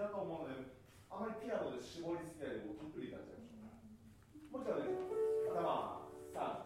だと思うので、あまりピアノで絞りすぎないでゆっくり歌っちゃいましょうか。もう一度ね、頭3、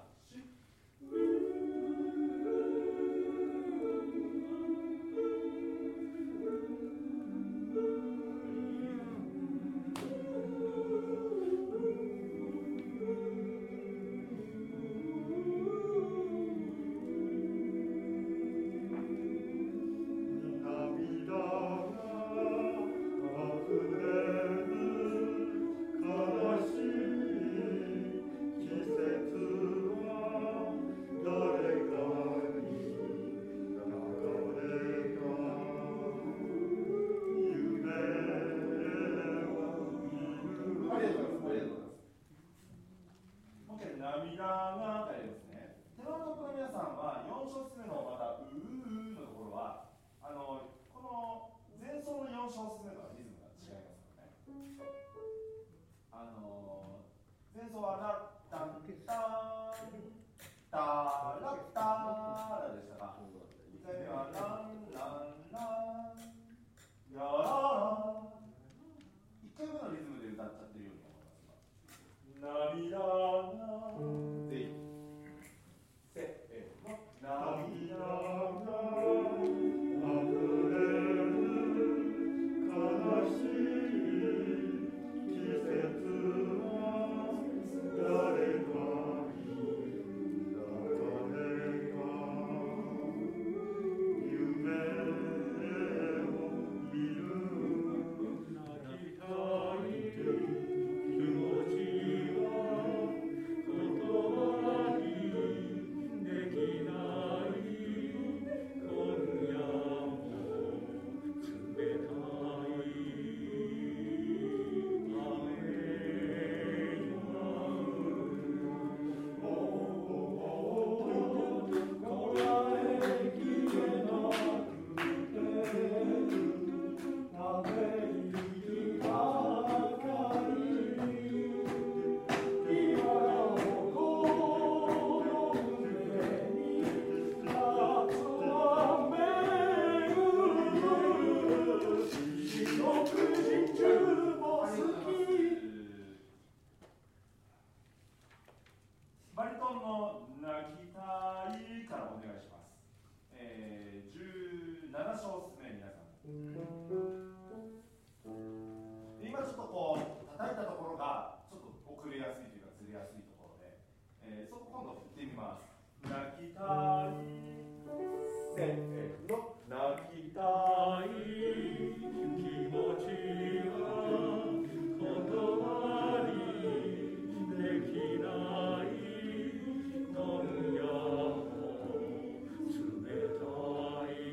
前奏はラッタンタンタラッタラでしたが、2回目はランランランヤララ1回目のリズムで歌っちゃってるように思いますが、涙がぜひせーの、涙が溢れる悲しい季節は誰かに誰か夢を見る泣きたい気持ちは言葉にできない今夜も冷たいバリトンの泣きたいからお願いします。17小節目皆さん。今ちょっとこう叩いたところがちょっと遅れやすいというかずれやすいところで、そこ今度振ってみます。泣きたいせーの、泣きたい気持ちは言葉にできない今夜も冷たい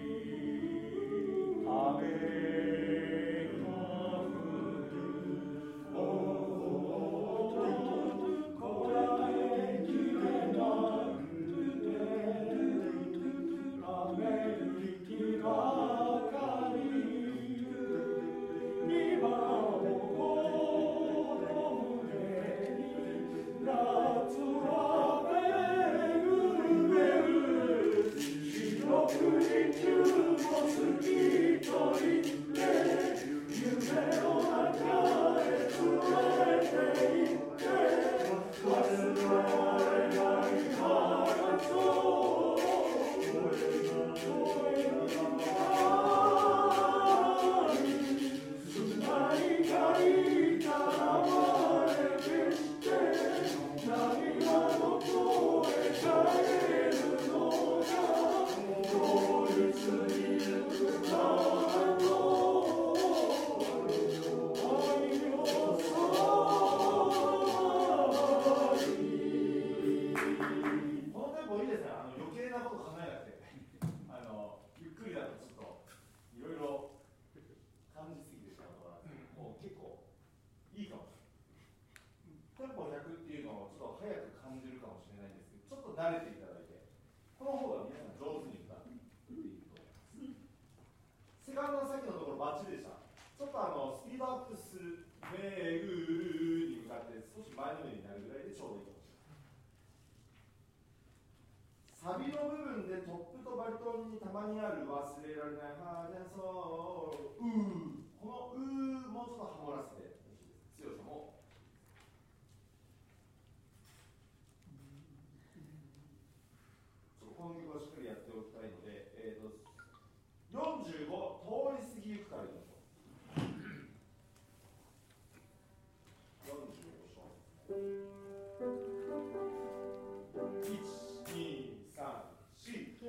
雨が降るこらえきれなくて雨雪ばかり今もこの胸に夏は四六時中も好きと言って夢の中へ連れて行って忘れないからと住まいがいたらまれてして何がどこへ帰るのか法律に行くからの愛をさりこのテンポいいですね。余計なこと考えなくてゆっくりだとちょっといろいろ感じすぎてしまうからもう結構いいかもしれない。テンポ100っていうのをちょっと早く感じるかもしれないんですけど、ちょっと慣れていただいてこの方が皆さん上手に歌っていくと思います。セカンドのさっきのところバッチリでした。ちょっとスピードアップするめぐるに向かって少し前のめりになるぐらいでちょうどいいかもしれない。サビの部分でトップとバリトンにたまにある忘れられないハーデンソーこのうもうちょっとハモらせて強さもこの曲をしっかりやっておきたいので、45通り過ぎゆくからいきましょう。45章。1、2、3、4。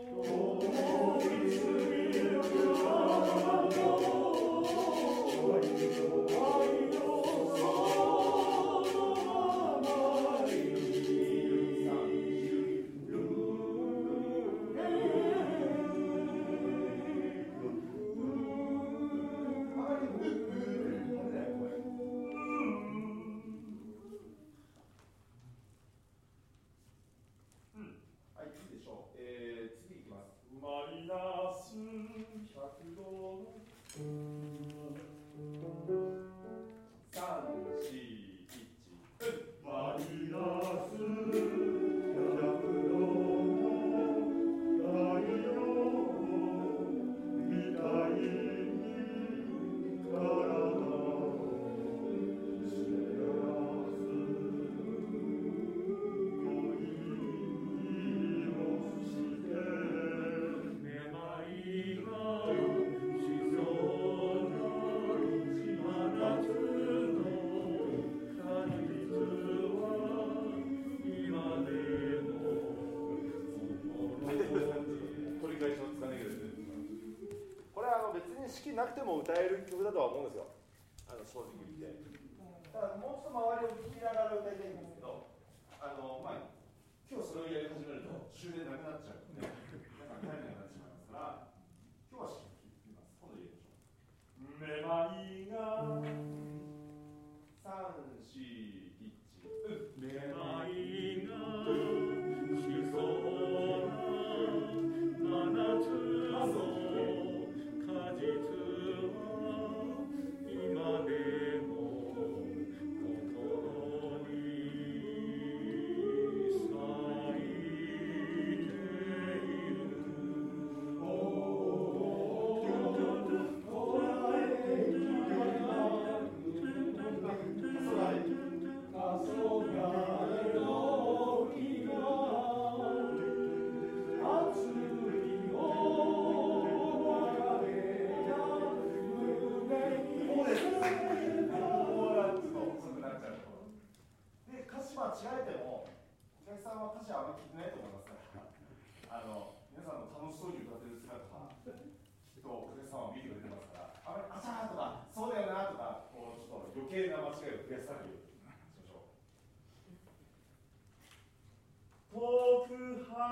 式なくても歌える曲だとは思うんですよ、正直言って。ただもうちょっと周りを聞きながら歌いたいんですけど、今日それをやり始めると終電なくなっちゃうので、帰れなくなってしまいますから、今日はしっかり聴きます。今度言いましょう。めまいが3、4、1、めまいがしそうな真夏の果実は今でも心に咲いている。間違えても、お客さんは歌詞はあまり聞いてないと思いますから、皆さんの楽しそうに歌ってる姿が、きっとお客さんは見てくれてますから、あまりあちゃーとか、そうだよなとか、こうちょっと余計な間違いを増やさないようにしましょう。遠く離